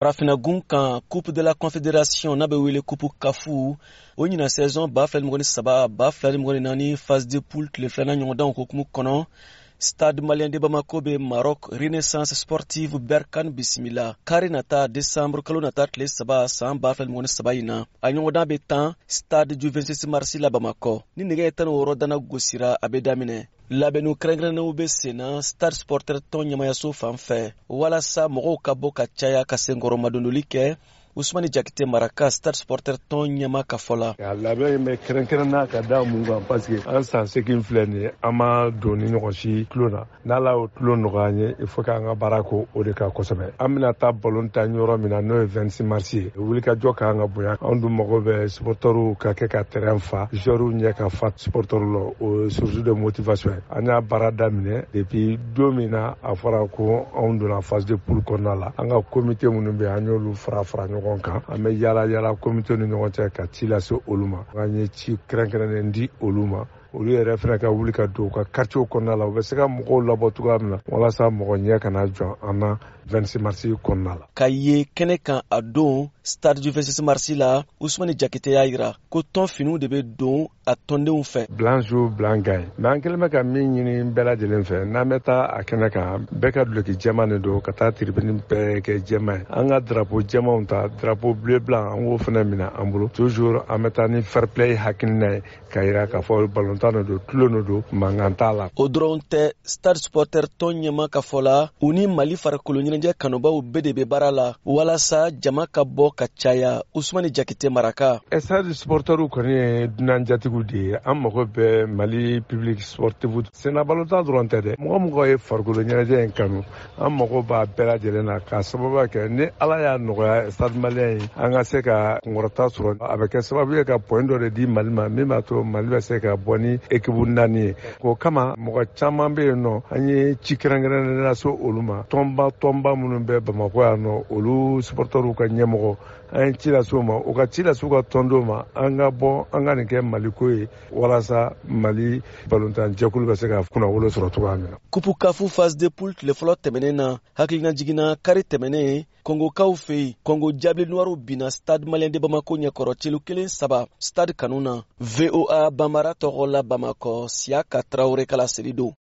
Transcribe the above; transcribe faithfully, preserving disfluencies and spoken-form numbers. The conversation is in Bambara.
Farafinagun kan Coupe de la Confédération n'a be wele Coupe Kafu o ɲina saison ba fila ni mɔgɔ ni saba ba fila ni mɔgɔ ni naani phase de poule tile filanan ɲɔgɔndan hukumu kɔnɔ Stade Malien de Bamako be Maroc Renaissance Sportive Berkane bisimila kari nata décembre kalo nata tile saba san ba fila ni mɔgɔ ni saba in na a ɲɔgɔndan be tan Stade du vingt-six mars la Bamako ni nɛgɛ ye tan ni wɔɔrɔ dana gosira a be daminɛ labɛnnu kɛrɛnkɛrɛnnenw be senna Stade Supporter tɔn ɲɛmayaso fan fɛ walasa mɔgɔw ka bɔ ka caya ka senkɔrɔmadondoli kɛ Ousmane Diakité Maraka Stade Supporter tɔn ɲɛma ka fɔ la. A labɛn in bɛ kɛrɛnkɛrɛnna ka da mun kan parce que an san seegin filɛ nin ye an ma don ni ɲɔgɔn si tulo na n'Ala y'o tulo nɔgɔya an ye il faut k'an ka baara k'o o de kan kosɛbɛ an bɛna taa ballon tan yɔrɔ min na n'o ye vingt-six mars ye wulikajɔ k'an ka bonya an dun mago bɛ supporteriw ka kɛ ka terrain fa joueurs ɲɛ ka fa supporteriw la o source de motivation an y'a baara daminɛ depuis don min na a fɔra ko anw donna phase de poule kɔnɔna la an ka comité minnu bɛ an y'olu fara fara ɲɔgɔn kan an bɛ yala yala comité ni ɲɔgɔn cɛ ka ci lase olu ma an ye ci kɛrɛnkɛrɛnnen di olu ma olu yɛrɛ fana ka wuli ka don u ka quartier kɔnɔna la u bɛ se ka mɔgɔw labɔ cogoya min na walasa mɔgɔ ɲɛ kana jɔ an na vingt-six mars kɔnɔna la. Ka ye kɛnɛ kan a don Stade du vingt-six mars la Ousmane Diakité y'a jira ko tɔn finiw de bɛ don a tɔndenw fɛ. Blanc joue blanc gagne mais an kɛlen bɛ ka min ɲini bɛɛ lajɛlen fɛ n'an bɛ taa a kɛnɛ kan bɛɛ ka duloki jɛman de don ka taa tribune bɛɛ kɛ jɛman ye an ka drapeau jɛmanw ta drapeau bleu blanc an k'o fana minɛ an bolo toujours an bɛ taa ni fair play hakilina ye ka jira k'a fɔ balontan de don tulo de don mankan t'a la. O dɔrɔn tɛ Stade Supporter tɔn ɲɛma ka fɔ la u ni Mali farikolo ɲɛnajɛ kanubaw bɛɛ de bɛ baara la walasa jama ka bɔ ka caya Ousmane Diakité Maraka. Stade Supporteriw kɔni ye dunanjatigiw de ye an mago bɛ Mali public sportif senna balontan dɔrɔn tɛ dɛ mɔgɔ mɔgɔ ye farikolo ɲɛnajɛ in kanu an mago b'a bɛɛ lajɛlen na k'a sababu kɛ ni Ala y'a nɔgɔya Stade Malien ye an ka se ka kunkɔrɔta sɔrɔ a bɛ kɛ sababu ye ka point dɔ de di Mali ma min b'a to Mali bɛ se ka bɔ ni équipe naani ye o kama mɔgɔ caman bɛ yen nɔ an ye ci kɛrɛnkɛrɛnnen lase olu ma tɔnba tɔnba minnu bɛ Bamako yan nɔ olu supporteriw ka ɲɛmɔgɔ an ye ci lase u ma u ka ci lase u ka tɔndenw ma an ka bɔ an ka nin kɛ Maliko ye walasa Mali balontan jɛkulu bɛ se ka kunnawolo sɔrɔ cogoya min na. Coupe Kafu phase de poule tile fɔlɔ tɛmɛnen na hakilina jiginna kari tɛmɛnen Kongokaw fɛ yen Kongo Diable Noirs binna Stade Malien de Bamako ɲɛkɔrɔ celu kelen saba Stade kanu na V O A Bambara tɔgɔ la Bamako Siaka Traoré kala seri don.